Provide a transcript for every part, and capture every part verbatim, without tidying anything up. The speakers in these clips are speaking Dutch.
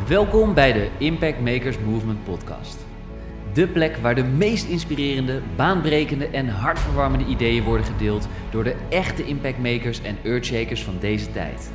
Welkom bij de Impact Makers Movement podcast. De plek waar de meest inspirerende, baanbrekende en hartverwarmende ideeën worden gedeeld door de echte impactmakers en earthshakers van deze tijd.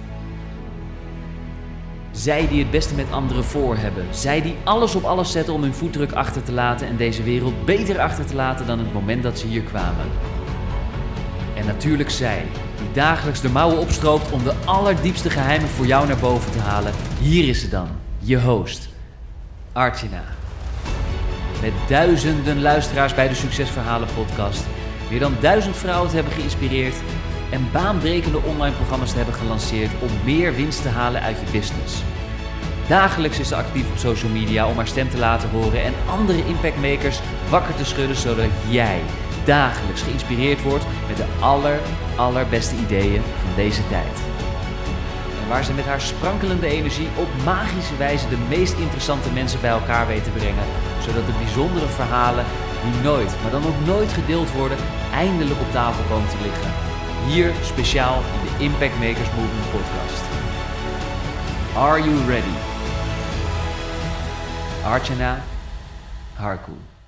Zij die het beste met anderen voor hebben. Zij die alles op alles zetten om hun voetdruk achter te laten en deze wereld beter achter te laten dan het moment dat ze hier kwamen. En natuurlijk zij, die dagelijks de mouwen opstroopt om de allerdiepste geheimen voor jou naar boven te halen. Hier is ze dan, je host, Archana. Met duizenden luisteraars bij de Succesverhalen podcast, meer dan duizend vrouwen te hebben geïnspireerd en baanbrekende online programma's te hebben gelanceerd om meer winst te halen uit je business. Dagelijks is ze actief op social media om haar stem te laten horen en andere impactmakers wakker te schudden, zodat jij dagelijks geïnspireerd wordt met de aller, allerbeste ideeën van deze tijd. En waar ze met haar sprankelende energie op magische wijze de meest interessante mensen bij elkaar weet te brengen, zodat de bijzondere verhalen die nooit, maar dan ook nooit gedeeld worden, eindelijk op tafel komen te liggen. Hier speciaal in de Impact Makers Movement podcast. Are you ready? Archana Harku.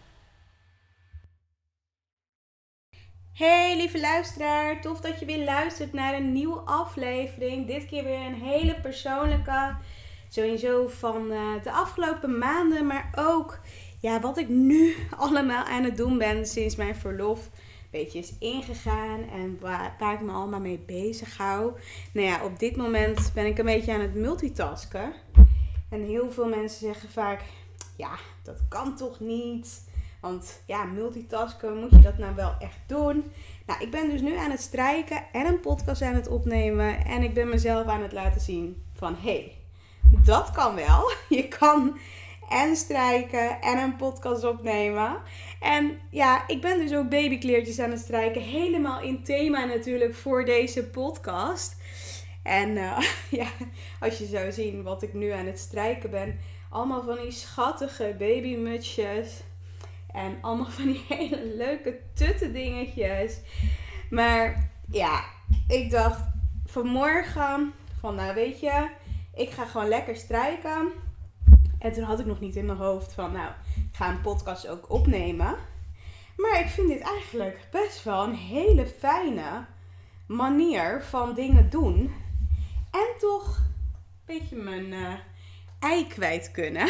Hey lieve luisteraar, tof dat je weer luistert naar een nieuwe aflevering. Dit keer weer een hele persoonlijke, sowieso van uh, de afgelopen maanden, maar ook ja, wat ik nu allemaal aan het doen ben sinds mijn verlof een beetje is ingegaan en waar, waar ik me allemaal mee bezig hou. Nou ja, op dit moment ben ik een beetje aan het multitasken. En heel veel mensen zeggen vaak, ja, dat kan toch niet? Want ja, multitasken, moet je dat nou wel echt doen? Nou, ik ben dus nu aan het strijken en een podcast aan het opnemen. En ik ben mezelf aan het laten zien van, hé, hey, dat kan wel. Je kan en strijken en een podcast opnemen. En ja, ik ben dus ook babykleertjes aan het strijken. Helemaal in thema natuurlijk voor deze podcast. En uh, ja, als je zou zien wat ik nu aan het strijken ben. Allemaal van die schattige babymutsjes. En allemaal van die hele leuke tutte dingetjes. Maar ja, ik dacht vanmorgen van nou weet je, ik ga gewoon lekker strijken. En toen had ik nog niet in mijn hoofd van nou, ik ga een podcast ook opnemen. Maar ik vind dit eigenlijk best wel een hele fijne manier van dingen doen. En toch een beetje mijn uh, ei kwijt kunnen.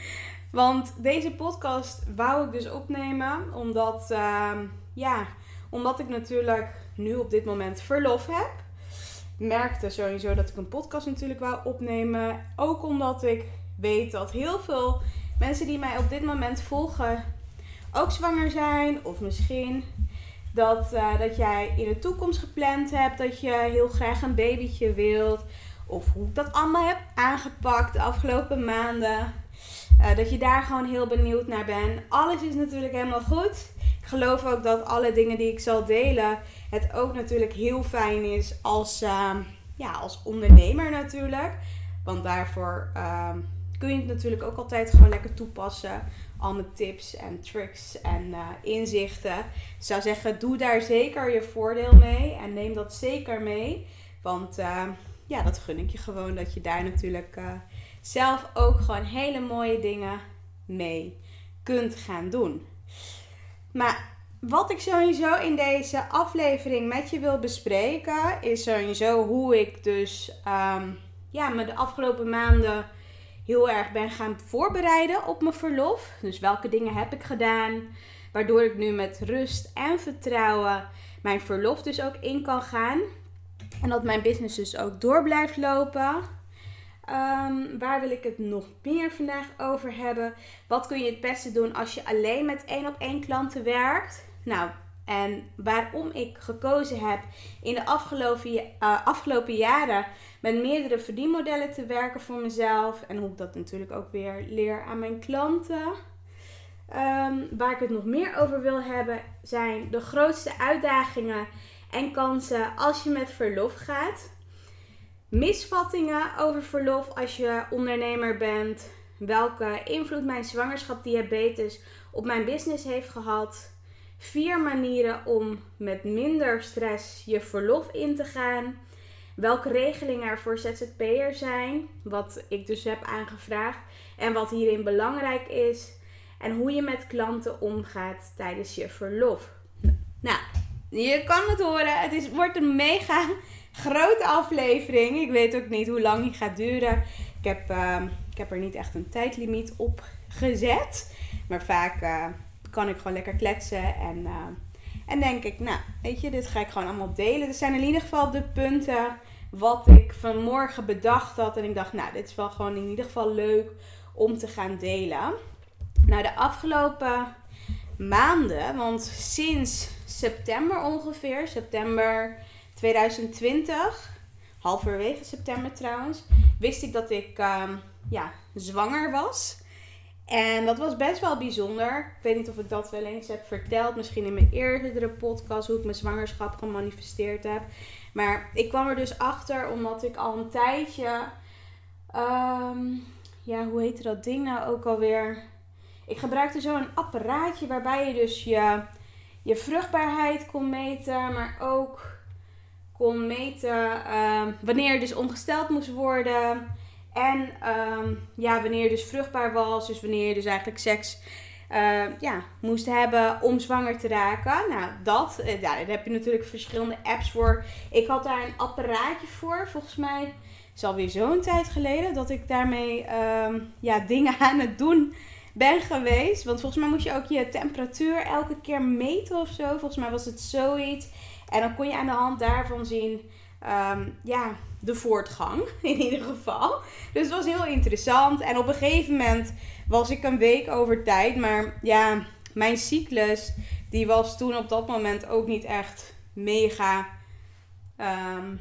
Want deze podcast wou ik dus opnemen omdat, uh, ja, omdat ik natuurlijk nu op dit moment verlof heb. Merkte sowieso dat ik een podcast natuurlijk wou opnemen. Ook omdat ik weet dat heel veel mensen die mij op dit moment volgen ook zwanger zijn. Of misschien dat, uh, dat jij in de toekomst gepland hebt dat je heel graag een babytje wilt. Of hoe ik dat allemaal heb aangepakt de afgelopen maanden. Uh, dat je daar gewoon heel benieuwd naar bent. Alles is natuurlijk helemaal goed. Ik geloof ook dat alle dingen die ik zal delen, het ook natuurlijk heel fijn is als, uh, ja, als ondernemer natuurlijk. Want daarvoor uh, kun je het natuurlijk ook altijd gewoon lekker toepassen. Al mijn tips en tricks en uh, inzichten. Ik zou zeggen, doe daar zeker je voordeel mee. En neem dat zeker mee. Want uh, ja, dat gun ik je gewoon. Dat je daar natuurlijk uh, zelf ook gewoon hele mooie dingen mee kunt gaan doen. Maar wat ik sowieso in deze aflevering met je wil bespreken, is sowieso hoe ik dus um, ja, me de afgelopen maanden heel erg ben gaan voorbereiden op mijn verlof. Dus welke dingen heb ik gedaan, waardoor ik nu met rust en vertrouwen mijn verlof dus ook in kan gaan. En dat mijn business dus ook door blijft lopen. Um, waar wil ik het nog meer vandaag over hebben? Wat kun je het beste doen als je alleen met één op één klanten werkt? Nou, en waarom ik gekozen heb in de afgelopen, uh, afgelopen jaren met meerdere verdienmodellen te werken voor mezelf. En hoe ik dat natuurlijk ook weer leer aan mijn klanten. Um, waar ik het nog meer over wil hebben zijn de grootste uitdagingen en kansen als je met verlof gaat. Misvattingen over verlof als je ondernemer bent. Welke invloed mijn zwangerschap diabetes op mijn business heeft gehad. Vier manieren om met minder stress je verlof in te gaan. welke regelingen er voor Z Z P'er zijn, wat ik dus heb aangevraagd en wat hierin belangrijk is en hoe je met klanten omgaat tijdens je verlof. Nou, je kan het horen, het is, wordt een mega grote aflevering. Ik weet ook niet hoe lang die gaat duren. Ik heb, uh, ik heb er niet echt een tijdlimiet op gezet, maar vaak uh, kan ik gewoon lekker kletsen en... Uh, En denk ik, nou, weet je, dit ga ik gewoon allemaal delen. Dit zijn in ieder geval de punten wat ik vanmorgen bedacht had. En ik dacht, nou, dit is wel gewoon in ieder geval leuk om te gaan delen. Nou, de afgelopen maanden, want sinds september ongeveer, september tweeduizend twintig, halverwege september trouwens, wist ik dat ik uh, ja, zwanger was. En dat was best wel bijzonder. Ik weet niet of ik dat wel eens heb verteld. Misschien in mijn eerdere podcast hoe ik mijn zwangerschap gemanifesteerd heb. Maar ik kwam er dus achter omdat ik al een tijdje... Um, ja, hoe heette dat ding nou ook alweer? Ik gebruikte zo'n apparaatje waarbij je dus je, je vruchtbaarheid kon meten. Maar ook kon meten uh, wanneer je dus ongesteld moest worden... En um, ja, wanneer je dus vruchtbaar was, dus wanneer je dus eigenlijk seks uh, ja, moest hebben om zwanger te raken. Nou, dat, uh, ja, daar heb je natuurlijk verschillende apps voor. Ik had daar een apparaatje voor, volgens mij is het alweer zo'n tijd geleden dat ik daarmee um, ja, dingen aan het doen ben geweest. Want volgens mij moest je ook je temperatuur elke keer meten of zo. Volgens mij was het zoiets. En dan kon je aan de hand daarvan zien... Um, ja, de voortgang in ieder geval. Dus het was heel interessant. En op een gegeven moment was ik een week over tijd. Maar ja, mijn cyclus die was toen op dat moment ook niet echt mega... Um,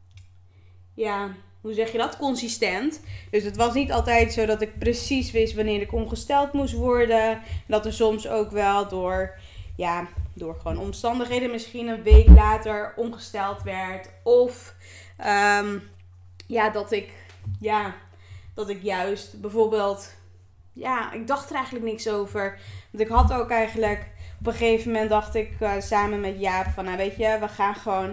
ja, hoe zeg je dat? Consistent. Dus het was niet altijd zo dat ik precies wist wanneer ik ongesteld moest worden. Dat er soms ook wel door... ja, door gewoon omstandigheden misschien een week later ongesteld werd. Of um, ja, dat ik, ja, dat ik juist bijvoorbeeld... Ja, ik dacht er eigenlijk niks over. Want ik had ook eigenlijk... Op een gegeven moment dacht ik uh, samen met Jaap van... Nou weet je, we gaan gewoon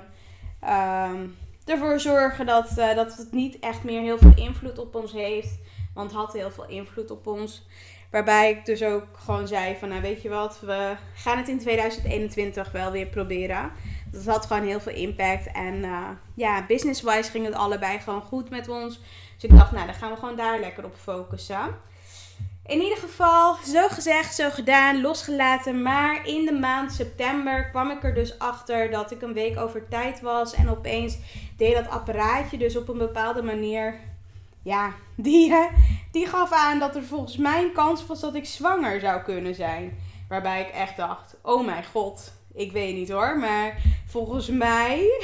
um, ervoor zorgen dat, uh, dat het niet echt meer heel veel invloed op ons heeft. Want het had heel veel invloed op ons. Waarbij ik dus ook gewoon zei van, nou weet je wat, we gaan het in tweeduizend eenentwintig wel weer proberen. Dat had gewoon heel veel impact. En uh, ja, business-wise ging het allebei gewoon goed met ons. Dus ik dacht, nou dan gaan we gewoon daar lekker op focussen. In ieder geval, zo gezegd, zo gedaan, losgelaten. Maar in de maand september kwam ik er dus achter dat ik een week over tijd was. En opeens deed dat apparaatje dus op een bepaalde manier... Ja, die, die gaf aan dat er volgens mij een kans was dat ik zwanger zou kunnen zijn. Waarbij ik echt dacht, oh mijn god, ik weet niet hoor. Maar volgens mij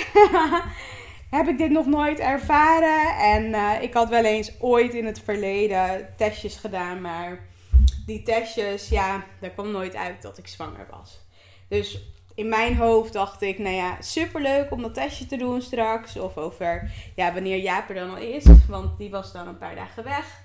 heb ik dit nog nooit ervaren. En uh, ik had wel eens ooit in het verleden testjes gedaan. Maar die testjes, ja, daar kwam nooit uit dat ik zwanger was. Dus... In mijn hoofd dacht ik, nou ja, superleuk om dat testje te doen straks. Of over, ja, wanneer Jaap er dan al is. Want die was dan een paar dagen weg.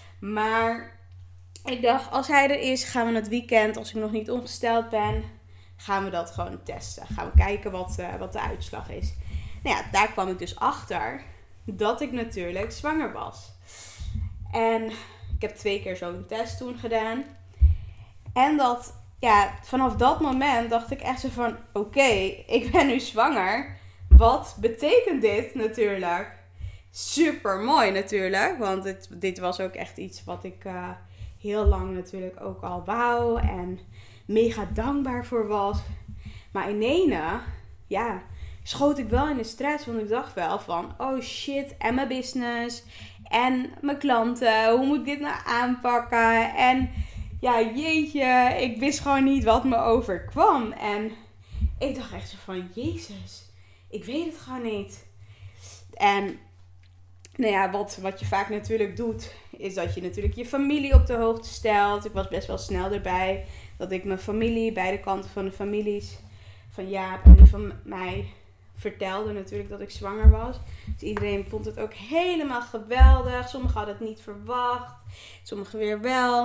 Maar ik dacht, als hij er is, gaan we het weekend, als ik nog niet ongesteld ben, gaan we dat gewoon testen. Gaan we kijken wat, uh, wat de uitslag is. Nou ja, daar kwam ik dus achter dat ik natuurlijk zwanger was. En ik heb twee keer zo'n test toen gedaan. En dat... Ja, vanaf dat moment dacht ik echt zo van... Oké, okay, ik ben nu zwanger. Wat betekent dit natuurlijk? Super mooi natuurlijk. Want dit, dit was ook echt iets wat ik uh, heel lang natuurlijk ook al wou. En mega dankbaar voor was. Maar in ene, ja, schoot ik wel in de stress. Want ik dacht wel van... Oh shit, en mijn business. En mijn klanten. Hoe moet ik dit nou aanpakken? En... Ja, jeetje, ik wist gewoon niet wat me overkwam. En ik dacht echt zo van, Jezus, ik weet het gewoon niet. En nou ja, wat, wat je vaak natuurlijk doet, is dat je natuurlijk je familie op de hoogte stelt. Ik was best wel snel erbij dat ik mijn familie, beide kanten van de families, van Jaap en die van mij, vertelde natuurlijk dat ik zwanger was. Dus iedereen vond het ook helemaal geweldig. Sommigen hadden het niet verwacht, sommigen weer wel.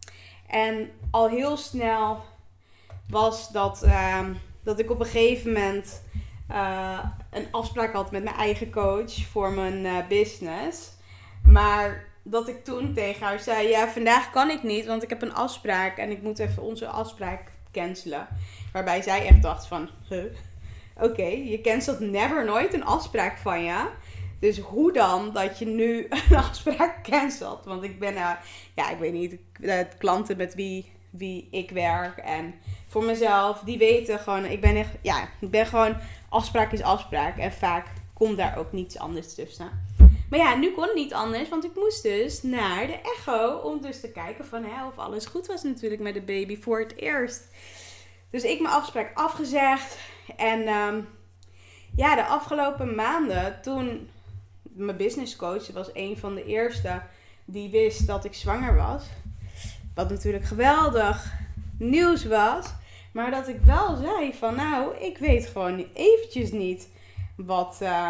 En al heel snel was dat, uh, dat ik op een gegeven moment uh, een afspraak had met mijn eigen coach voor mijn uh, business. Maar dat ik toen tegen haar zei, ja, vandaag kan ik niet, want ik heb een afspraak en ik moet even onze afspraak cancelen. Waarbij zij echt dacht van, huh? Oké, okay, je cancelt never nooit een afspraak van je. Dus hoe dan dat je nu een afspraak cancelt? Want ik ben, uh, ja, ik weet niet, uh, klanten met wie, wie ik werk en voor mezelf, die weten gewoon, ik ben echt, ja, ik ben gewoon, afspraak is afspraak. En vaak komt daar ook niets anders tussen. Maar ja, nu kon het niet anders, want ik moest dus naar de echo om dus te kijken van, hè, of alles goed was natuurlijk met de baby voor het eerst. Dus ik mijn afspraak afgezegd. En um, ja, de afgelopen maanden, toen mijn businesscoach was een van de eerste die wist dat ik zwanger was. Wat natuurlijk geweldig nieuws was. Maar dat ik wel zei van, nou, ik weet gewoon eventjes niet wat, uh,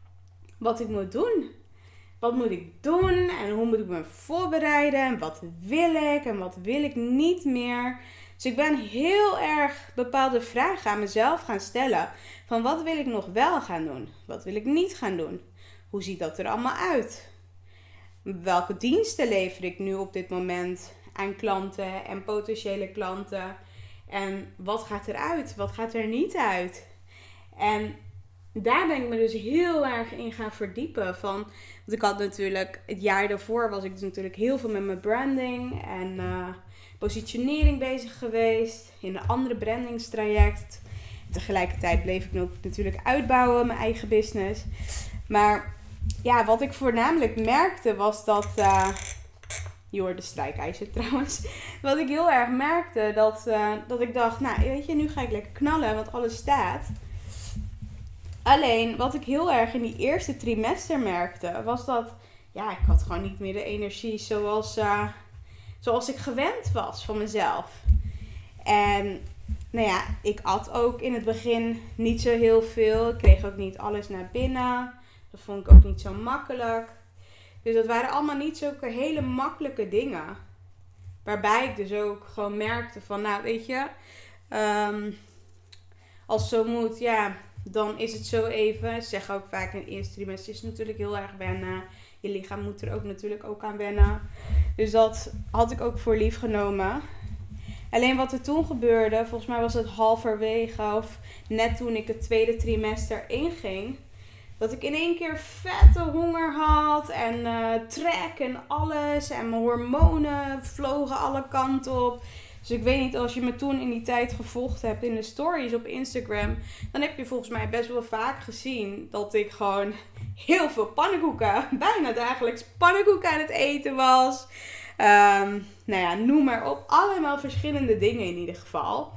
wat ik moet doen. Wat moet ik doen en hoe moet ik me voorbereiden en wat wil ik en wat wil ik niet meer. Dus ik ben heel erg bepaalde vragen aan mezelf gaan stellen. Van wat wil ik nog wel gaan doen? Wat wil ik niet gaan doen? Hoe ziet dat er allemaal uit? Welke diensten lever ik nu op dit moment aan klanten en potentiële klanten? En wat gaat eruit? Wat gaat er niet uit? En daar ben ik me dus heel erg in gaan verdiepen. Van, want ik had natuurlijk, het jaar daarvoor was ik dus natuurlijk heel veel met mijn branding en uh, positionering bezig geweest. In een andere brandingstraject. Tegelijkertijd bleef ik nog natuurlijk uitbouwen, mijn eigen business. Maar ja, wat ik voornamelijk merkte was dat... Uh, je hoort de strijkijzer trouwens. Wat ik heel erg merkte, dat, uh, dat ik dacht, nou weet je, nu ga ik lekker knallen, want alles staat. Alleen, wat ik heel erg in die eerste trimester merkte, was dat, ja, ik had gewoon niet meer de energie zoals, uh, zoals ik gewend was van mezelf. En, nou ja, ik at ook in het begin niet zo heel veel. Ik kreeg ook niet alles naar binnen. Dat vond ik ook niet zo makkelijk. Dus dat waren allemaal niet zulke hele makkelijke dingen. Waarbij ik dus ook gewoon merkte van, nou weet je, um, als het zo moet, ja, dan is het zo even. Ze zeggen ook vaak in het eerste trimester is het natuurlijk heel erg wennen. Je lichaam moet er ook natuurlijk ook aan wennen. Dus dat had ik ook voor lief genomen. Alleen wat er toen gebeurde, volgens mij was het halverwege of net toen ik het tweede trimester inging, dat ik in één keer vette honger had en uh, trek en alles. En mijn hormonen vlogen alle kanten op. Dus ik weet niet, als je me toen in die tijd gevolgd hebt in de stories op Instagram, dan heb je volgens mij best wel vaak gezien dat ik gewoon heel veel pannenkoeken, bijna dagelijks pannenkoeken aan het eten was. Um, nou ja, noem maar op. Allemaal verschillende dingen in ieder geval.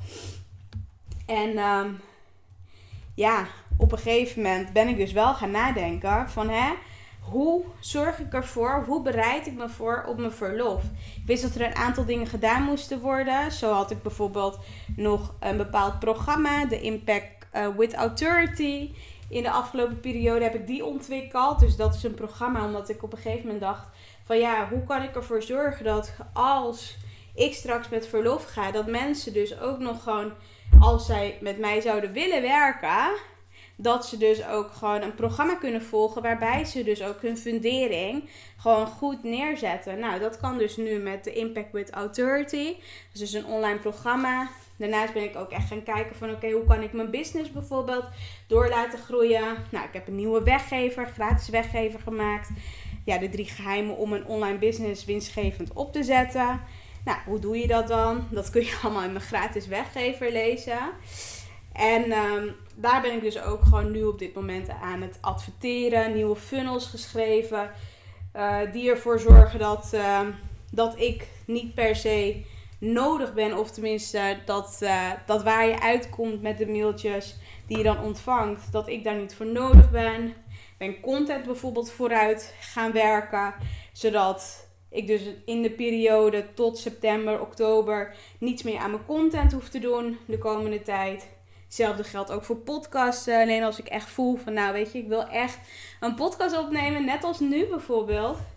En um, ja, op een gegeven moment ben ik dus wel gaan nadenken van, hè, hoe zorg ik ervoor, hoe bereid ik me voor op mijn verlof? Ik wist dat er een aantal dingen gedaan moesten worden. Zo had ik bijvoorbeeld nog een bepaald programma, de Impact uh, with Authority. In de afgelopen periode heb ik die ontwikkeld. Dus dat is een programma omdat ik op een gegeven moment dacht van, ja, hoe kan ik ervoor zorgen dat als ik straks met verlof ga, dat mensen dus ook nog gewoon, als zij met mij zouden willen werken, dat ze dus ook gewoon een programma kunnen volgen waarbij ze dus ook hun fundering gewoon goed neerzetten. Nou, dat kan dus nu met de Impact with Authority. Dat is dus een online programma. Daarnaast ben ik ook echt gaan kijken van, oké, okay, hoe kan ik mijn business bijvoorbeeld door laten groeien? Nou, ik heb een nieuwe weggever, gratis weggever gemaakt. Ja, de drie geheimen om een online business winstgevend op te zetten. Nou, hoe doe je dat dan? Dat kun je allemaal in mijn gratis weggever lezen. En um, daar ben ik dus ook gewoon nu op dit moment aan het adverteren. Nieuwe funnels geschreven. Uh, die ervoor zorgen dat, uh, dat ik niet per se nodig ben. Of tenminste dat, uh, dat waar je uitkomt met de mailtjes die je dan ontvangt, dat ik daar niet voor nodig ben. Ik ben content bijvoorbeeld vooruit gaan werken. Zodat ik dus in de periode tot september, oktober niets meer aan mijn content hoef te doen de komende tijd. Hetzelfde geldt ook voor podcasten. Alleen als ik echt voel van, nou weet je, ik wil echt een podcast opnemen. Net als nu bijvoorbeeld.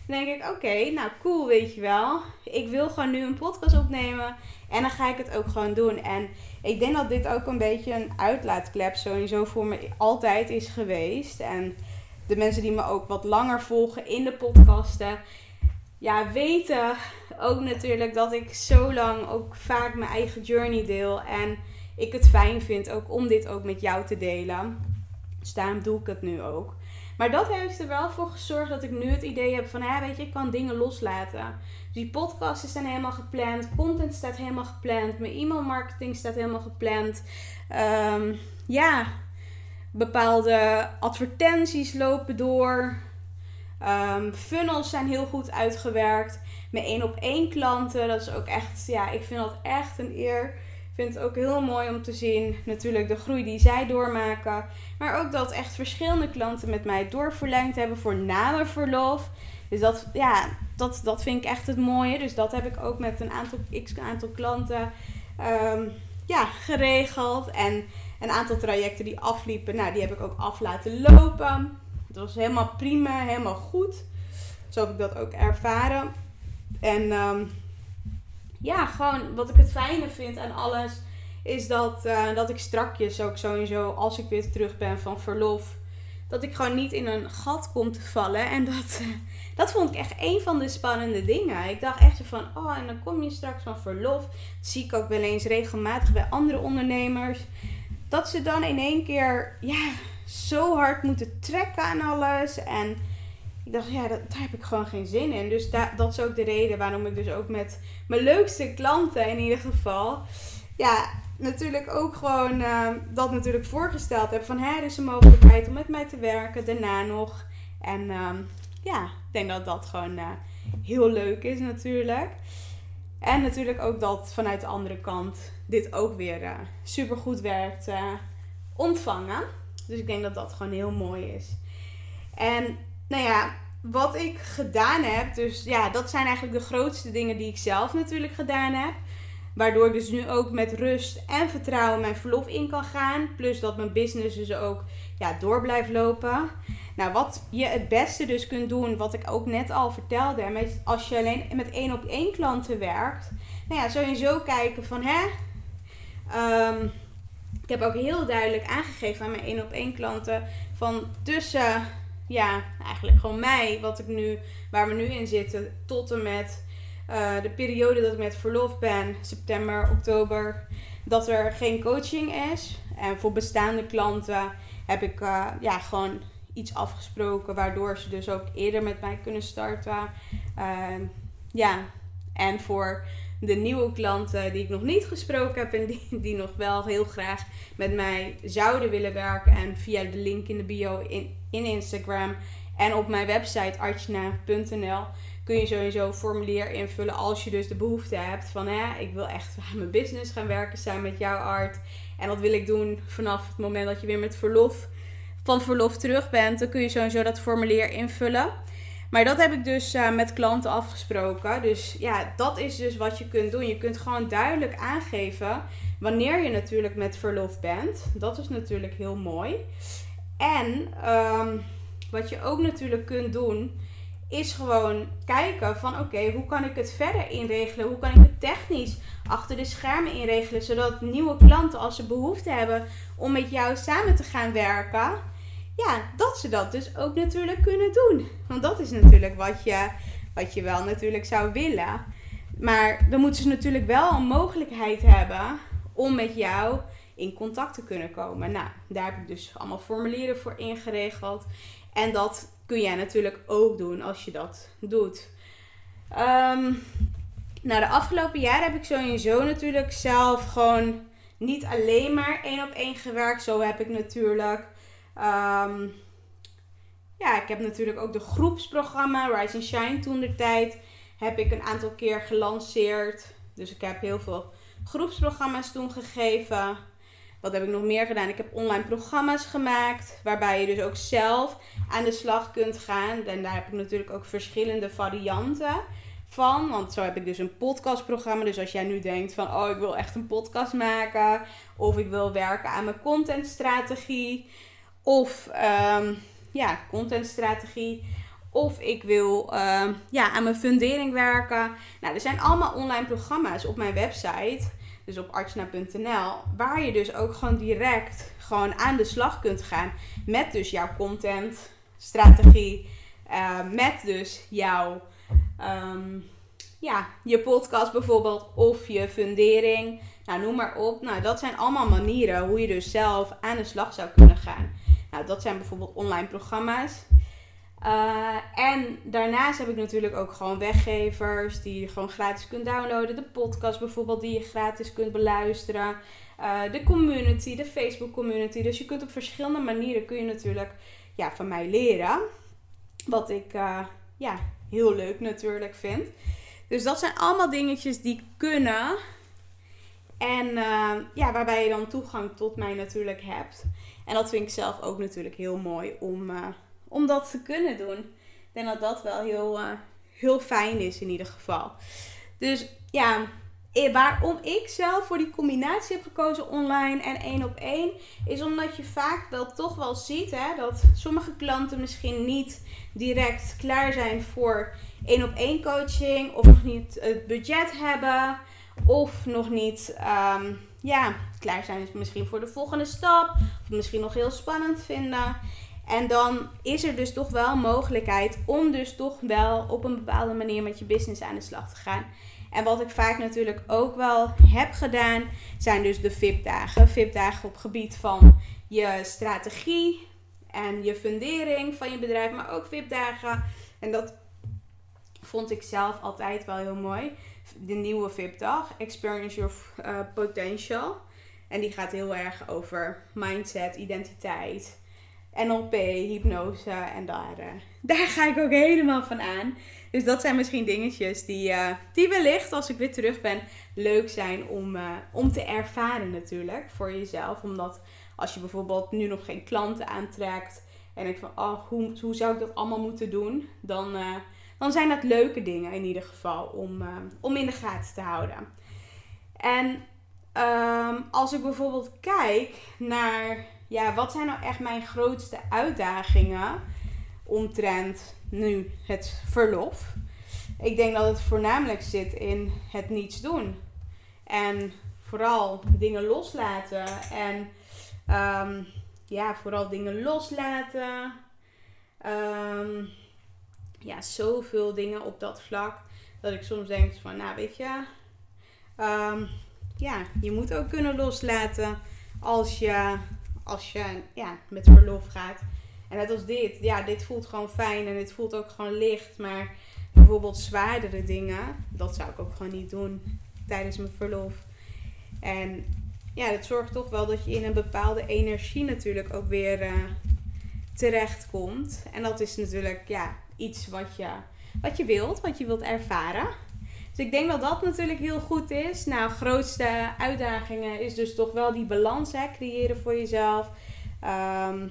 Dan denk ik, oké, okay, nou cool, weet je wel. Ik wil gewoon nu een podcast opnemen. En dan ga ik het ook gewoon doen. En ik denk dat dit ook een beetje een uitlaatklep sowieso voor me altijd is geweest. En de mensen die me ook wat langer volgen in de podcasten, ja, weten ook natuurlijk dat ik zo lang ook vaak mijn eigen journey deel. En ik het fijn vind ook om dit ook met jou te delen. Dus daarom doe ik het nu ook. Maar dat heeft er wel voor gezorgd dat ik nu het idee heb van, ja, weet je, ik kan dingen loslaten. Dus die podcasts zijn helemaal gepland, content staat helemaal gepland, mijn e-mailmarketing staat helemaal gepland. Um, ja, bepaalde advertenties lopen door. Um, funnels zijn heel goed uitgewerkt. Mijn één op één klanten, dat is ook echt, ja, ik vind dat echt een eer. Ik vind het ook heel mooi om te zien, natuurlijk de groei die zij doormaken. Maar ook dat echt verschillende klanten met mij doorverlengd hebben voor na mijn verlof. Dus dat, ja, dat, dat vind ik echt het mooie. Dus dat heb ik ook met een aantal, x aantal klanten um, ja, geregeld. En een aantal trajecten die afliepen, nou, die heb ik ook af laten lopen. Dat was helemaal prima, helemaal goed. Zo heb ik dat ook ervaren. En um, ja, gewoon wat ik het fijne vind aan alles is dat, uh, dat ik strakjes ook sowieso, als ik weer terug ben van verlof, dat ik gewoon niet in een gat kom te vallen. En dat, uh, dat vond ik echt een van de spannende dingen. Ik dacht echt zo van, oh, en dan kom je straks van verlof. Dat zie ik ook wel eens regelmatig bij andere ondernemers. Dat ze dan in één keer, ja, zo hard moeten trekken aan alles. En ik dacht, ja, dat, daar heb ik gewoon geen zin in. Dus da- dat is ook de reden waarom ik dus ook met mijn leukste klanten in ieder geval, ja, natuurlijk ook gewoon uh, dat natuurlijk voorgesteld heb. Van, hè, er is een mogelijkheid om met mij te werken, daarna nog. En um, ja, ik denk dat dat gewoon uh, heel leuk is natuurlijk. En natuurlijk ook dat vanuit de andere kant dit ook weer uh, supergoed werd uh, ontvangen. Dus ik denk dat dat gewoon heel mooi is. En nou ja, wat ik gedaan heb, dus ja, dat zijn eigenlijk de grootste dingen die ik zelf natuurlijk gedaan heb. Waardoor ik dus nu ook met rust en vertrouwen mijn verlof in kan gaan. Plus dat mijn business dus ook ja, door blijft lopen. Nou, wat je het beste dus kunt doen, wat ik ook net al vertelde. Met, als je alleen met één op één klanten werkt. Nou ja, sowieso kijken van, hè. Um, ik heb ook heel duidelijk aangegeven aan mijn één op één klanten. Van tussen, ja, eigenlijk gewoon mei, wat ik nu, waar we nu in zitten, tot en met Uh, de periode dat ik met verlof ben, september, oktober, dat er geen coaching is. En voor bestaande klanten heb ik uh, ja, gewoon iets afgesproken, waardoor ze dus ook eerder met mij kunnen starten. Uh, ja, en voor de nieuwe klanten die ik nog niet gesproken heb en die, die nog wel heel graag met mij zouden willen werken. En via de link in de bio in, in Instagram en op mijn website archana punt n l kun je sowieso een formulier invullen als je dus de behoefte hebt van, hè, ik wil echt aan mijn business gaan werken samen met jou, Art. En dat wil ik doen vanaf het moment dat je weer met verlof, van verlof terug bent. Dan kun je sowieso dat formulier invullen. Maar dat heb ik dus uh, met klanten afgesproken. Dus ja, dat is dus wat je kunt doen. Je kunt gewoon duidelijk aangeven wanneer je natuurlijk met verlof bent. Dat is natuurlijk heel mooi. En um, wat je ook natuurlijk kunt doen, is gewoon kijken van, oké, okay, hoe kan ik het verder inregelen? Hoe kan ik het technisch achter de schermen inregelen? Zodat nieuwe klanten, als ze behoefte hebben om met jou samen te gaan werken, ja, dat ze dat dus ook natuurlijk kunnen doen. Want dat is natuurlijk wat je, wat je wel natuurlijk zou willen. Maar dan moeten ze natuurlijk wel een mogelijkheid hebben om met jou in contact te kunnen komen. Nou, daar heb ik dus allemaal formulieren voor ingeregeld. En dat kun jij natuurlijk ook doen als je dat doet. Um, nou, de afgelopen jaren heb ik sowieso natuurlijk zelf gewoon niet alleen maar één op één gewerkt. Zo heb ik natuurlijk... Um, ja, ik heb natuurlijk ook de groepsprogramma Rise and Shine toen de tijd heb ik een aantal keer gelanceerd. Dus ik heb heel veel groepsprogramma's toen gegeven. Wat heb ik nog meer gedaan? Ik heb online programma's gemaakt, waarbij je dus ook zelf aan de slag kunt gaan. En daar heb ik natuurlijk ook verschillende varianten van. Want zo heb ik dus een podcastprogramma. Dus als jij nu denkt van, oh, ik wil echt een podcast maken. Of ik wil werken aan mijn contentstrategie. Of, um, ja, contentstrategie. Of ik wil uh, ja, aan mijn fundering werken. Nou, er zijn allemaal online programma's op mijn website. Dus op archana punt n l. Waar je dus ook gewoon direct gewoon aan de slag kunt gaan. Met dus jouw content, strategie. Uh, met dus jouw um, ja, je podcast bijvoorbeeld. Of je fundering. Nou, noem maar op. Nou, dat zijn allemaal manieren hoe je dus zelf aan de slag zou kunnen gaan. Nou, dat zijn bijvoorbeeld online programma's. Uh, en daarnaast heb ik natuurlijk ook gewoon weggevers die je gewoon gratis kunt downloaden. De podcast bijvoorbeeld die je gratis kunt beluisteren. Uh, de community, de Facebook community. Dus je kunt op verschillende manieren kun je natuurlijk ja, van mij leren. Wat ik uh, ja, heel leuk natuurlijk vind. Dus dat zijn allemaal dingetjes die kunnen. En uh, ja, waarbij je dan toegang tot mij natuurlijk hebt. En dat vind ik zelf ook natuurlijk heel mooi om... Uh, Om dat te kunnen doen. Ik denk dat dat wel heel, uh, heel fijn is in ieder geval. Dus ja, waarom ik zelf voor die combinatie heb gekozen online en één op één. Is omdat je vaak wel toch wel ziet hè, dat sommige klanten misschien niet direct klaar zijn voor één op één coaching. Of nog niet het budget hebben. Of nog niet um, ja, klaar zijn misschien voor de volgende stap. Of misschien nog heel spannend vinden. En dan is er dus toch wel mogelijkheid om dus toch wel op een bepaalde manier met je business aan de slag te gaan. En wat ik vaak natuurlijk ook wel heb gedaan, zijn dus de V I P-dagen. V I P-dagen op gebied van je strategie en je fundering van je bedrijf, maar ook V I P-dagen. En dat vond ik zelf altijd wel heel mooi. De nieuwe V I P-dag, Experience Your uh, Potential. En die gaat heel erg over mindset, identiteit, N L P, hypnose en daar, uh, daar ga ik ook helemaal van aan. Dus dat zijn misschien dingetjes die, uh, die wellicht als ik weer terug ben leuk zijn om, uh, om te ervaren natuurlijk voor jezelf. Omdat als je bijvoorbeeld nu nog geen klanten aantrekt en ik van oh, hoe, hoe zou ik dat allemaal moeten doen? Dan, uh, dan zijn dat leuke dingen in ieder geval om, uh, om in de gaten te houden. En um, als ik bijvoorbeeld kijk naar... Ja, wat zijn nou echt mijn grootste uitdagingen omtrent nu het verlof? Ik denk dat het voornamelijk zit in het niets doen. En vooral dingen loslaten. En um, ja, vooral dingen loslaten. Um, ja, zoveel dingen op dat vlak. Dat ik soms denk van, nou weet je... Um, ja, je moet ook kunnen loslaten als je... Als je ja, met verlof gaat. En net als dit. Ja, dit voelt gewoon fijn. En dit voelt ook gewoon licht. Maar bijvoorbeeld zwaardere dingen. Dat zou ik ook gewoon niet doen. Tijdens mijn verlof. En ja, dat zorgt toch wel dat je in een bepaalde energie natuurlijk ook weer uh, terechtkomt. En dat is natuurlijk ja, iets wat je, wat je wilt. Wat je wilt ervaren. Dus ik denk dat dat natuurlijk heel goed is. Nou, grootste uitdagingen is dus toch wel die balans hè, creëren voor jezelf. Um,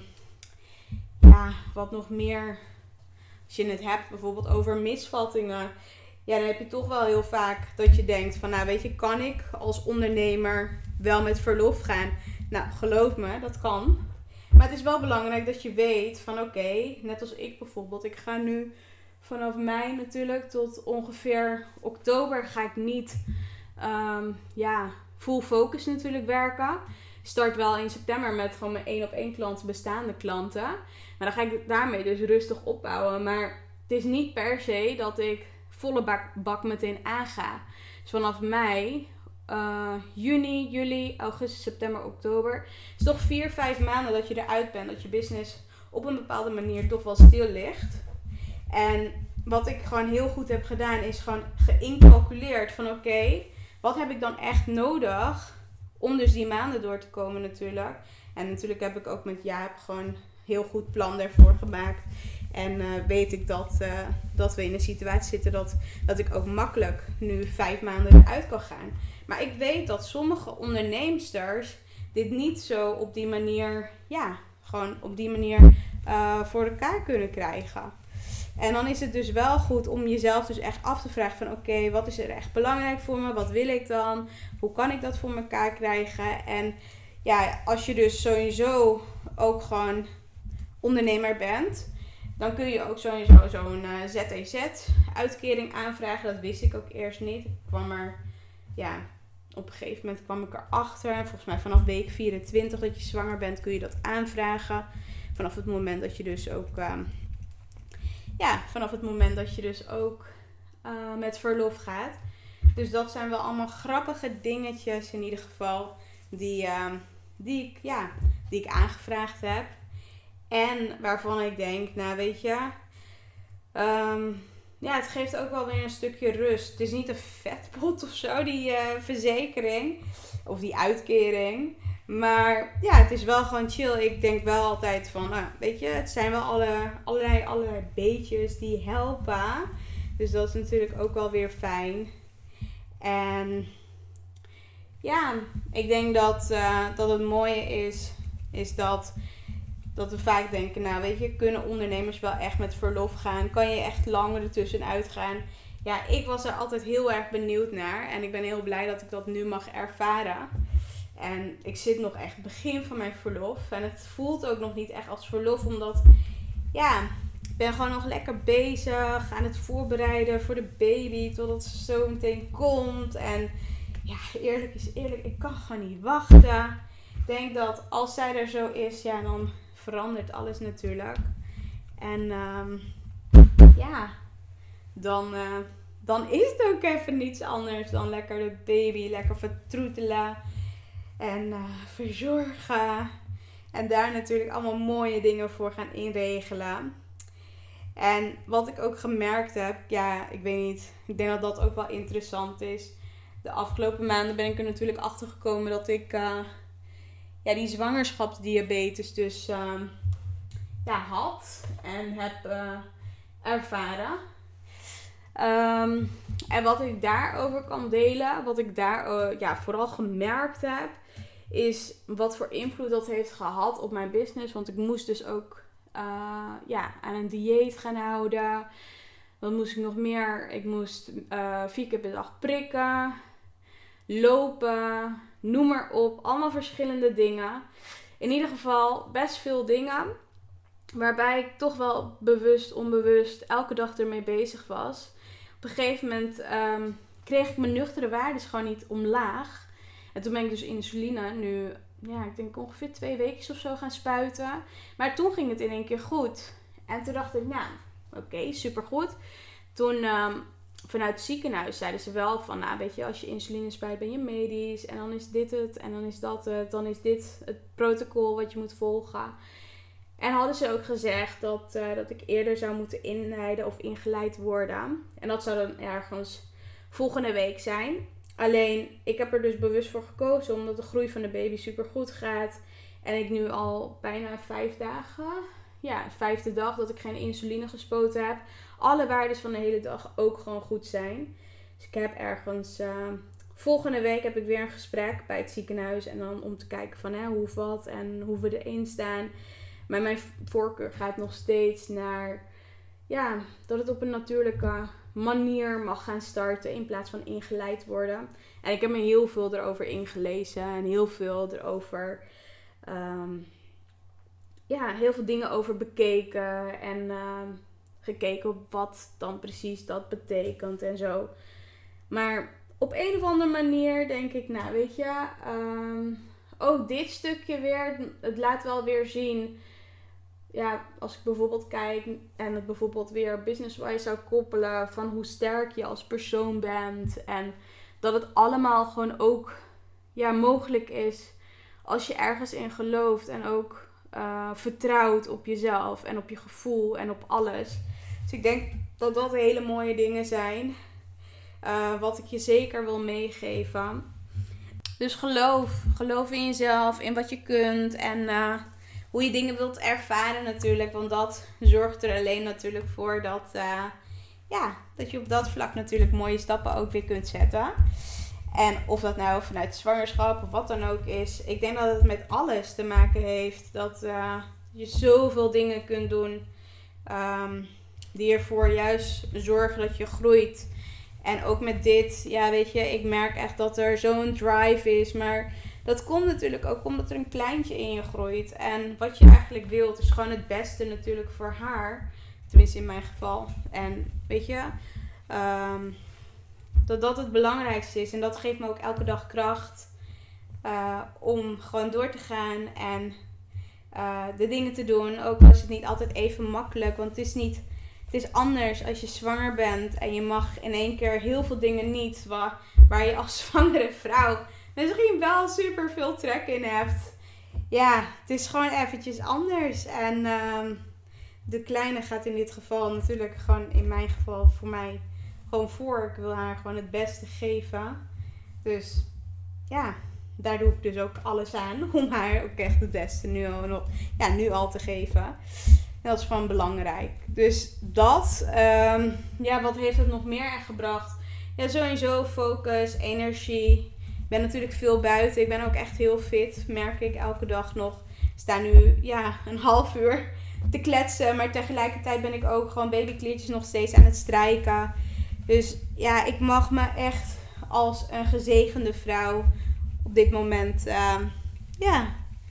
ja, wat nog meer. Als je het hebt bijvoorbeeld over misvattingen. Ja, dan heb je toch wel heel vaak dat je denkt van nou weet je, kan ik als ondernemer wel met verlof gaan? Nou, geloof me, dat kan. Maar het is wel belangrijk dat je weet van oké, okay, net als ik bijvoorbeeld. Ik ga nu... Vanaf mei natuurlijk tot ongeveer oktober ga ik niet um, ja, full focus natuurlijk werken. Ik start wel in september met gewoon mijn één op één klanten, bestaande klanten. Maar dan ga ik daarmee dus rustig opbouwen. Maar het is niet per se dat ik volle bak, bak meteen aanga. Dus vanaf mei, uh, juni, juli, augustus, september, oktober. Het is toch vier, vijf maanden dat je eruit bent. Dat je business op een bepaalde manier toch wel stil ligt. En wat ik gewoon heel goed heb gedaan is gewoon geïncalculeerd van oké, okay, wat heb ik dan echt nodig om dus die maanden door te komen natuurlijk. En natuurlijk heb ik ook met Jaap gewoon heel goed plan daarvoor gemaakt. En uh, weet ik dat, uh, dat we in een situatie zitten dat, dat ik ook makkelijk nu vijf maanden eruit kan gaan. Maar ik weet dat sommige onderneemsters dit niet zo op die manier, ja, gewoon op die manier uh, voor elkaar kunnen krijgen. En dan is het dus wel goed om jezelf dus echt af te vragen van oké, okay, wat is er echt belangrijk voor me? Wat wil ik dan? Hoe kan ik dat voor elkaar krijgen? En ja, als je dus sowieso ook gewoon ondernemer bent, dan kun je ook sowieso zo'n uh, Z E Z-uitkering aanvragen. Dat wist ik ook eerst niet. Ik kwam er, ja, op een gegeven moment kwam ik erachter. Volgens mij vanaf week vierentwintig dat je zwanger bent, kun je dat aanvragen. Vanaf het moment dat je dus ook, uh, ja, vanaf het moment dat je dus ook uh, met verlof gaat. Dus dat zijn wel allemaal grappige dingetjes in ieder geval die, uh, die, ik, ja, die ik aangevraagd heb. En waarvan ik denk, nou weet je, um, ja, het geeft ook wel weer een stukje rust. Het is niet een vetpot of zo, die uh, verzekering of die uitkering. Maar ja, het is wel gewoon chill. Ik denk wel altijd van, nou, weet je, het zijn wel alle, allerlei, allerlei beetjes die helpen. Dus dat is natuurlijk ook wel weer fijn. En ja, ik denk dat, uh, dat het mooie is, is dat... Dat we vaak denken, nou weet je, kunnen ondernemers wel echt met verlof gaan? Kan je echt langer ertussenuit gaan? Ja, ik was er altijd heel erg benieuwd naar. En ik ben heel blij dat ik dat nu mag ervaren. En ik zit nog echt begin van mijn verlof. En het voelt ook nog niet echt als verlof. Omdat, ja, ik ben gewoon nog lekker bezig. Aan het voorbereiden voor de baby. Totdat ze zo meteen komt. En ja, eerlijk is eerlijk, ik kan gewoon niet wachten. Ik denk dat als zij er zo is, ja, dan verandert alles natuurlijk. En um, ja, dan, uh, dan is het ook even niets anders dan lekker de baby lekker vertroetelen en uh, verzorgen. En daar natuurlijk allemaal mooie dingen voor gaan inregelen. En wat ik ook gemerkt heb, ja, ik weet niet, ik denk dat dat ook wel interessant is. De afgelopen maanden ben ik er natuurlijk achter gekomen dat ik... Uh, Ja, die zwangerschapsdiabetes dus uh, ja, had en heb uh, ervaren. Um, en wat ik daarover kan delen, wat ik daar uh, ja, vooral gemerkt heb, is wat voor invloed dat heeft gehad op mijn business. Want ik moest dus ook uh, ja, aan een dieet gaan houden. Wat moest ik nog meer? Ik moest uh, vier keer per dag prikken, lopen... Noem maar op, allemaal verschillende dingen. In ieder geval best veel dingen. Waarbij ik toch wel bewust, onbewust elke dag ermee bezig was. Op een gegeven moment um, kreeg ik mijn nuchtere waarden gewoon niet omlaag. En toen ben ik dus insuline nu, ja, ik denk ongeveer twee weken of zo gaan spuiten. Maar toen ging het in één keer goed. En toen dacht ik, nou, oké, okay, supergoed. Toen... Um, Vanuit het ziekenhuis zeiden ze wel van, nou weet je, als je insuline spuit ben je medisch. En dan is dit het en dan is dat het. Dan is dit het protocol wat je moet volgen. En hadden ze ook gezegd dat, uh, dat ik eerder zou moeten inleiden of ingeleid worden. En dat zou dan ergens volgende week zijn. Alleen, ik heb er dus bewust voor gekozen omdat de groei van de baby super goed gaat. En ik nu al bijna vijf dagen, ja, vijfde dag dat ik geen insuline gespoten heb. Alle waardes van de hele dag ook gewoon goed zijn. Dus ik heb ergens... Uh, volgende week heb ik weer een gesprek bij het ziekenhuis. En dan om te kijken van hè, hoe wat en hoe we erin staan. Maar mijn voorkeur gaat nog steeds naar... Ja, dat het op een natuurlijke manier mag gaan starten. In plaats van ingeleid worden. En ik heb me heel veel erover ingelezen. En heel veel erover... Um, ja, heel veel dingen over bekeken. En... Uh, gekeken op wat dan precies dat betekent en zo. Maar op een of andere manier denk ik, nou weet je, um, ook dit stukje weer, het laat wel weer zien, ja, als ik bijvoorbeeld kijk en het bijvoorbeeld weer business-wise zou koppelen van hoe sterk je als persoon bent en dat het allemaal gewoon ook, ja, mogelijk is als je ergens in gelooft en ook uh, vertrouwt op jezelf en op je gevoel en op alles. Dus ik denk dat dat hele mooie dingen zijn. Uh, wat ik je zeker wil meegeven. Dus geloof. Geloof in jezelf. In wat je kunt. En uh, hoe je dingen wilt ervaren natuurlijk. Want dat zorgt er alleen natuurlijk voor dat, uh, ja, dat je op dat vlak natuurlijk mooie stappen ook weer kunt zetten. En of dat nou vanuit zwangerschap of wat dan ook is. Ik denk dat het met alles te maken heeft. Dat uh, je zoveel dingen kunt doen. Um, die ervoor juist zorgen dat je groeit. En ook met dit, ja weet je, ik merk echt dat er zo'n drive is. Maar dat komt natuurlijk ook omdat er een kleintje in je groeit. En wat je eigenlijk wilt is gewoon het beste natuurlijk voor haar. Tenminste in mijn geval. En weet je, um, dat dat het belangrijkste is. En dat geeft me ook elke dag kracht uh, om gewoon door te gaan en uh, de dingen te doen. Ook al is het niet altijd even makkelijk. Want het is niet, het is anders als je zwanger bent en je mag in één keer heel veel dingen niet waar, waar je als zwangere vrouw misschien wel super veel trek in hebt. Ja, het is gewoon eventjes anders. En uh, de kleine gaat in dit geval natuurlijk gewoon in mijn geval voor mij gewoon voor. Ik wil haar gewoon het beste geven. Dus ja, daar doe ik dus ook alles aan om haar ook echt het beste nu al, nog, ja, nu al te geven. En dat is gewoon belangrijk. Dus dat, um, ja, wat heeft het nog meer echt gebracht? Ja, sowieso focus, energie. Ik ben natuurlijk veel buiten. Ik ben ook echt heel fit, merk ik elke dag nog. Ik sta nu ja, een half uur te kletsen. Maar tegelijkertijd ben ik ook gewoon babykliertjes nog steeds aan het strijken. Dus ja, ik mag me echt als een gezegende vrouw op dit moment uh, ja,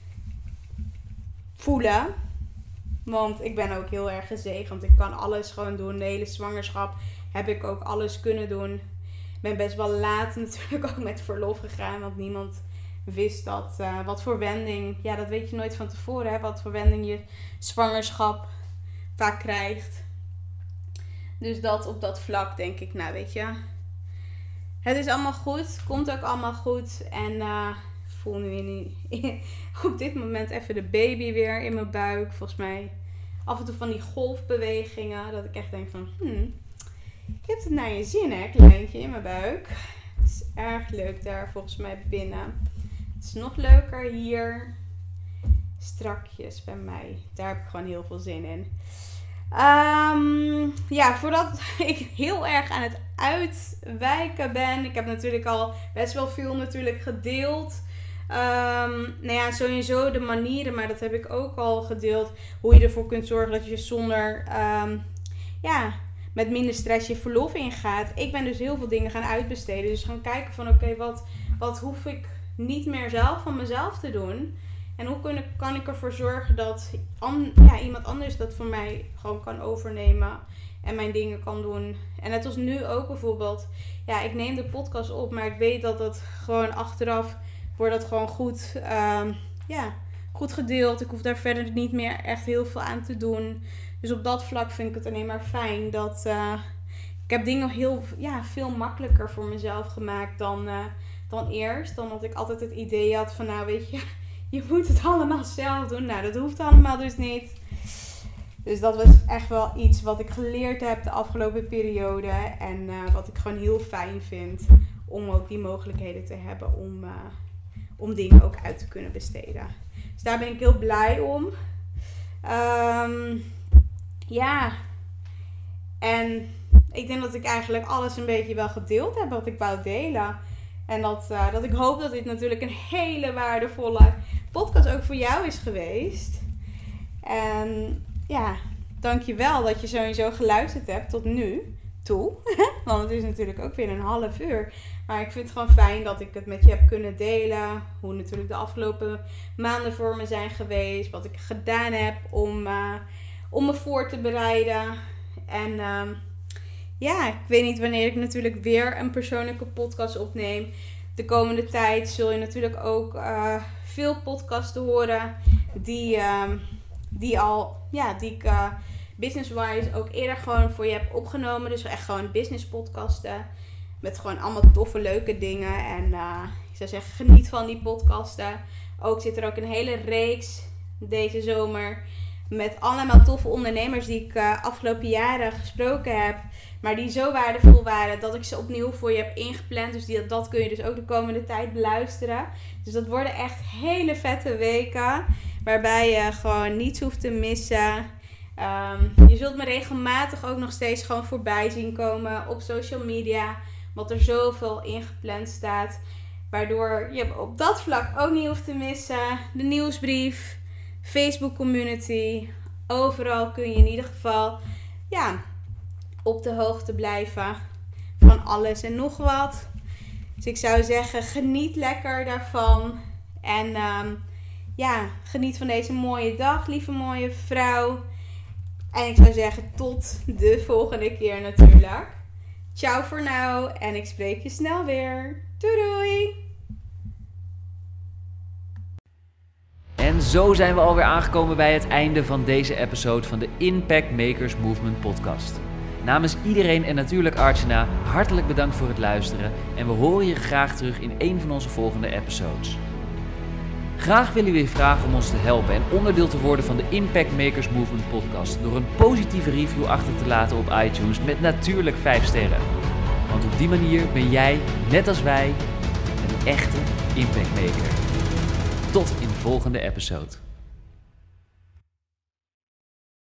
voelen. Want ik ben ook heel erg gezegend. Ik kan alles gewoon doen. De hele zwangerschap heb ik ook alles kunnen doen. Ik ben best wel laat natuurlijk ook met verlof gegaan. Want niemand wist dat. Uh, wat voor wending. Ja, dat weet je nooit van tevoren. Hè, wat voor wending je zwangerschap vaak krijgt. Dus dat op dat vlak denk ik. Nou weet je. Het is allemaal goed. Komt ook allemaal goed. En uh, ik voel nu in, in, op dit moment even de baby weer in mijn buik. Volgens mij af en toe van die golfbewegingen. Dat ik echt denk van... Hmm, je hebt het naar je zin, hè, kleintje, in mijn buik. Het is erg leuk daar volgens mij binnen. Het is nog leuker hier. Strakjes bij mij. Daar heb ik gewoon heel veel zin in. Um, ja, voordat ik heel erg aan het uitwijken ben. Ik heb natuurlijk al best wel veel natuurlijk gedeeld. Um, nou ja, sowieso de manieren. Maar dat heb ik ook al gedeeld. Hoe je ervoor kunt zorgen dat je zonder... Um, ja... met minder stress je verlof ingaat. Ik ben dus heel veel dingen gaan uitbesteden. Dus gaan kijken van oké, okay, wat, wat hoef ik niet meer zelf van mezelf te doen? En hoe kun ik, kan ik ervoor zorgen dat an, ja, iemand anders dat voor mij gewoon kan overnemen. En mijn dingen kan doen. En net als nu ook bijvoorbeeld. Ja, ik neem de podcast op. Maar ik weet dat dat gewoon achteraf wordt dat gewoon goed, um, ja, goed gedeeld. Ik hoef daar verder niet meer echt heel veel aan te doen. Dus op dat vlak vind ik het alleen maar fijn dat uh, ik heb dingen heel, ja, veel makkelijker voor mezelf gemaakt dan, uh, dan eerst. Dan dat ik altijd het idee had van nou weet je, je moet het allemaal zelf doen. Nou dat hoeft allemaal dus niet. Dus dat was echt wel iets wat ik geleerd heb de afgelopen periode. En uh, wat ik gewoon heel fijn vind om ook die mogelijkheden te hebben om, uh, om dingen ook uit te kunnen besteden. Dus daar ben ik heel blij om. Um, Ja, en ik denk dat ik eigenlijk alles een beetje wel gedeeld heb wat ik wou delen. En dat, uh, dat ik hoop dat dit natuurlijk een hele waardevolle podcast ook voor jou is geweest. En ja, dankjewel dat je sowieso geluisterd hebt tot nu toe. Want het is natuurlijk ook weer een half uur. Maar ik vind het gewoon fijn dat ik het met je heb kunnen delen. Hoe natuurlijk de afgelopen maanden voor me zijn geweest. Wat ik gedaan heb om... Uh, Om me voor te bereiden. En um, ja, ik weet niet wanneer ik natuurlijk weer een persoonlijke podcast opneem. De komende tijd zul je natuurlijk ook uh, veel podcasten horen. Die, um, die al, ja, die ik uh, business-wise ook eerder gewoon voor je heb opgenomen. Dus echt gewoon business podcasten. Met gewoon allemaal toffe, leuke dingen. En uh, ik zou zeggen, geniet van die podcasten. Ook zit er ook een hele reeks deze zomer... met allemaal toffe ondernemers die ik uh, afgelopen jaren gesproken heb. Maar die zo waardevol waren dat ik ze opnieuw voor je heb ingepland. Dus die, dat kun je dus ook de komende tijd beluisteren. Dus dat worden echt hele vette weken. Waarbij je gewoon niets hoeft te missen. Um, je zult me regelmatig ook nog steeds gewoon voorbij zien komen op social media. Want er zoveel ingepland staat. Waardoor je op dat vlak ook niet hoeft te missen. De nieuwsbrief. Facebook community. Overal kun je in ieder geval ja, op de hoogte blijven van alles en nog wat. Dus ik zou zeggen, geniet lekker daarvan. En um, ja, geniet van deze mooie dag, lieve mooie vrouw. En ik zou zeggen tot de volgende keer natuurlijk. Ciao voor nu en ik spreek je snel weer. Doei doei! En zo zijn we alweer aangekomen bij het einde van deze episode van de Impact Makers Movement podcast. Namens iedereen en natuurlijk Archana, hartelijk bedankt voor het luisteren en we horen je graag terug in een van onze volgende episodes. Graag willen we je vragen om ons te helpen en onderdeel te worden van de Impact Makers Movement podcast door een positieve review achter te laten op iTunes met natuurlijk vijf sterren. Want op die manier ben jij, net als wij, een echte Impact Maker. Tot in de volgende episode.